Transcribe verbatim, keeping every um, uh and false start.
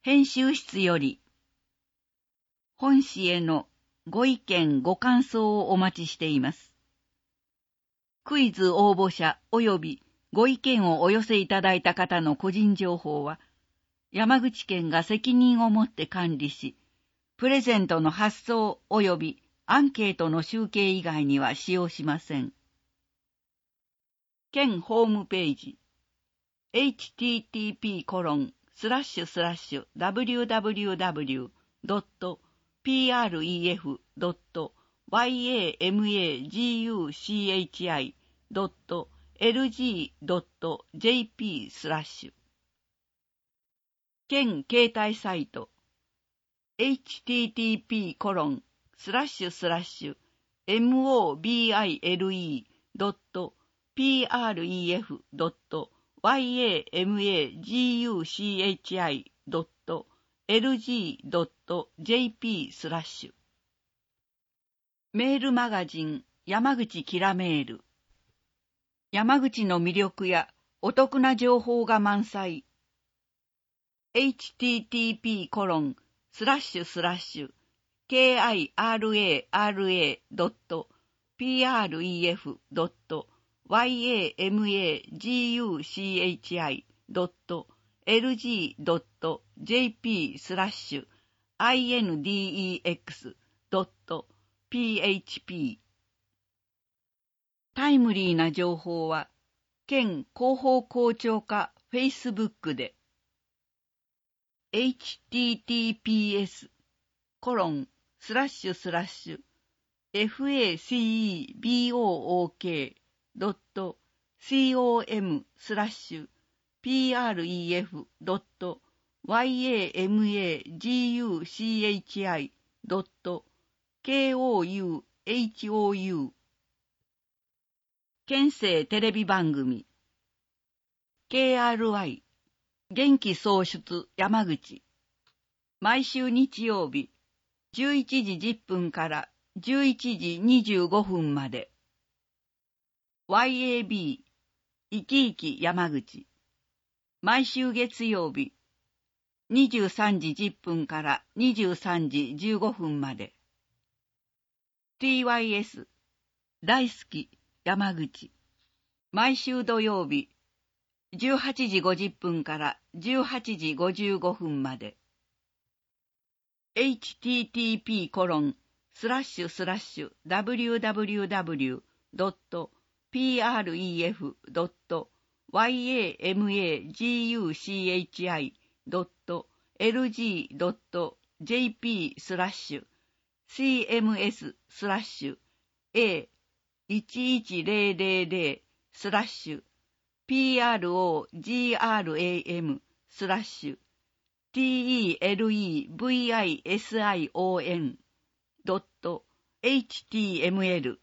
編集室より、本誌へのご意見ご感想をお待ちしています。クイズ応募者及びご意見をお寄せいただいた方の個人情報は、山口県が責任を持って管理し、プレゼントの発送及びアンケートの集計以外には使用しません。県ホームページ エイチティーティーピーコロンスラッシュスラッシュダブリューダブリューダブリュードットピーアールイーエフドットワイエーエムエージーユーシーエイチアイドットエルジードットジェーピースラッシュ県携帯サイト エイチティーティーピーコロンスラッシュスラッシュエムオービーアイエルイードットピーアールイーエフドットワイエーエムエージーユーシーエイチアイドットエルジードットジェーピースラッシュメールマガジン山口キラメール。山口の魅力やお得な情報が満載。エイチティーティーピーコロンスラッシュスラッシュケーアイアールエーアールエードットピーアールイーエフドットワイエーエムエージーユーシーエイチアイドットエルジードットジェーピースラッシュアイエヌディーイーエックスドットピーエイチピータイムリーな情報は県広報校長課フェイスブックで エイチティーティーピーエスコロンスラッシュスラッシュエフエーシーイービーオーオーケードットコムスラッシュピーアールイーエフドットワイエーエムエージーユーシーエイチアイドットケーオーユーエイチオーユー県政テレビ番組 ケーアールアイ 元気創出山口毎週日曜日じゅういちじじゅっぷんからじゅういちじにじゅうごふんまで ワイエービー 生き生き山口毎週月曜日にじゅうさんじじゅっぷんからにじゅうさんじじゅうごふんまで ティーワイエス 大好き山口毎週土曜日じゅうはちじごじゅっぷんからじゅうはちじごじゅうごふんまで エイチティーティーピーコロンスラッシュスラッシュダブリューダブリューダブリュードットピーアールイーエフドットワイエーエムエージーユーシーエイチアイドットエルジードットジェーピースラッシュシーエムエススラッシュ エーいちいちゼロゼロゼロスラッシュ ピーアールオージーアールエーエム スラッシュ ティーイーエルイーブイアイエスアイオーエヌ ドット エイチティーエムエル